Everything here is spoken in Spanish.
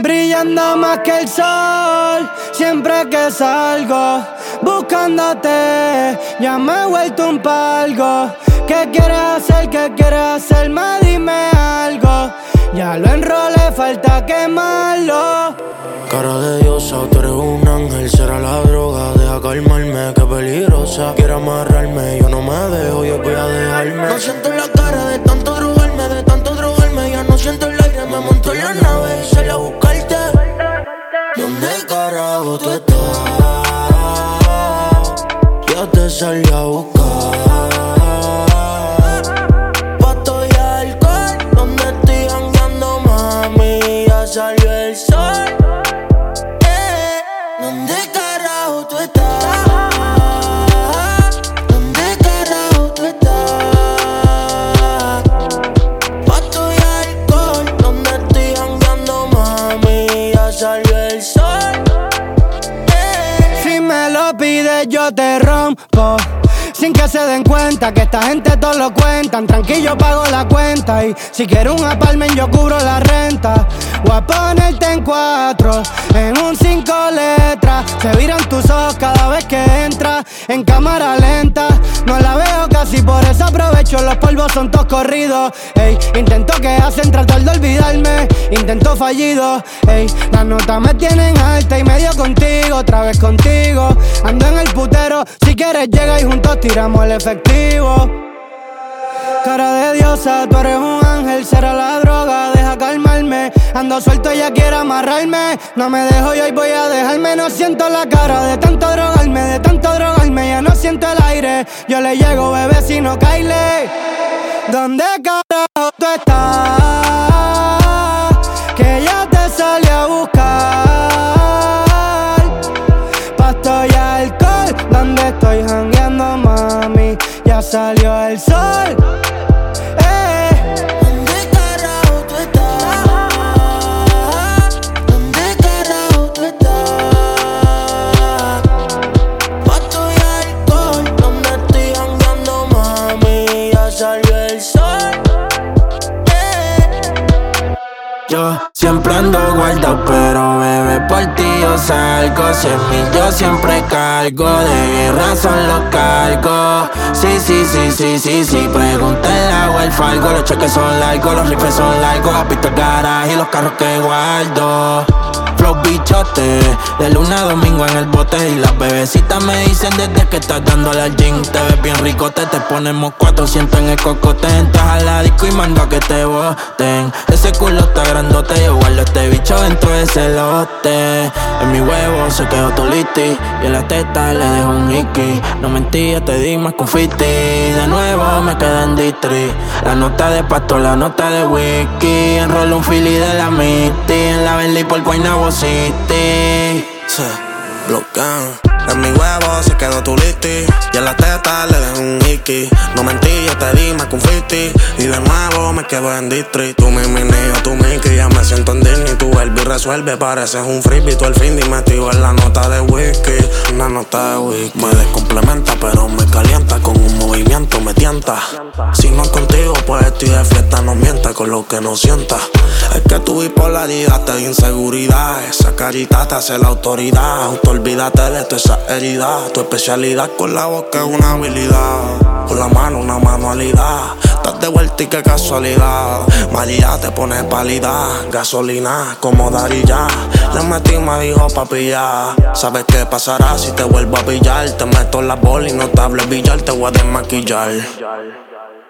brillando más que el sol. Siempre que salgo buscándote, ya me he vuelto un palgo. ¿Qué quieres hacer? ¿Qué quieres hacerme? Dime algo. Ya lo enrolé, falta quemarlo. Cara de diosa, tú eres un ángel, será la droga. Deja calmarme, que peligrosa. Quiere amarrarme, yo no me dejo, yo voy a dejarme. No siento la cara de tanto drogarme, ya no siento el aire, me monto en la nave y salí a buscarte. ¿Dónde carajo tú estás? Yo te salí a buscar. Pasto y alcohol, donde estoy jangueando, mami, ya salió el sol. ¿Dónde carajo tú estás? ¿Dónde carajo tú estás? Pasto y alcohol, donde estoy jangueando, mami, ya salió el sol. Si me lo pides yo te rompo, sin que se den cuenta que esta gente todo lo cuentan. Tranquilo, pago la cuenta y si quieres un apartment yo cubro la renta. Voy a ponerte en 4, en un 5 letras. Se viran tus ojos cada vez que entras en cámara lenta. No la veo casi, por eso aprovecho. Los polvos son todos corridos. Ey, intento que hacen tratar de olvidarme. Intento fallido. Ey, las notas me tienen alta y medio contigo, otra vez contigo. Ando en el putero, si quieres llega y juntos tiramos el efectivo. Cara de diosa, tú eres un ángel, será la droga, deja calmarme. Ando suelto, ella quiere amarrarme. No me dejo y hoy voy a dejarme. No siento la cara de tanto drogarme, ya no siento el aire. Yo le llego, bebé, si no caile. ¿Dónde carajo tú estás? Que ya te salí a buscar. Pasto y alcohol, donde estoy jangueando, mami, ya salió el sol. ¿Dónde carajo tú estás? ¿Dónde carajo tú estás? Pasto y alcohol, donde estoy jangueando, mami, ya salió el sol. Yo siempre ando guardado, pero bebé, por ti yo salgo. 100.000 yo siempre cargo, de guerra son los cargos. Sí, pregúntale a el Fargo. Los cheques son largos, los rifles son largos. Has visto el garaje y los carros que guardo. Flow bichote, de luna a domingo en el bote. Y las bebecitas me dicen desde que estás dándole al gym. Te ves bien ricote, te ponemos 400 en el cocote. Entras a la disco y mando a que te boten. Ese culo está grandote, yo guardo este bicho dentro de ese lote. En mi huevo se quedó tu listi y en la teta le dejo un hickey. No mentí, te di más con 50. De nuevo me quedé en distri. La nota de pasto, la nota de whisky. Enrollo un fili de la Misty. En la Bentley por Guaynabo City. Se bloquean. En mi huevo se quedó tu listi y en la teta le dejo un hickey. No mentí, yo te di más con 50 y de nuevo me quedo en district. Tú mi niño, tú mi que ya me siento en Disney. Tu Elvis resuelve, pareces un freebie. Tú el fin y metido en la nota de whisky. Una nota de whisky me descomplementa, pero me calienta. Con un movimiento me tienta. Si no es contigo, pues estoy de fiesta. No mienta con lo que no sienta. Es que tu bipolaridad te da inseguridad. Esa carita te hace la autoridad. Olvídate de toda esa herida. Tu especialidad con la boca es una habilidad. Con la mano una manualidad. Estás de vuelta y qué casualidad. María te pone pálida. Gasolina como Dari ya. Le metí me dijo pa' pillar. ¿Sabes qué pasará si te vuelvo a pillar? Te meto en la bola y no te hables billar. Te voy a desmaquillar.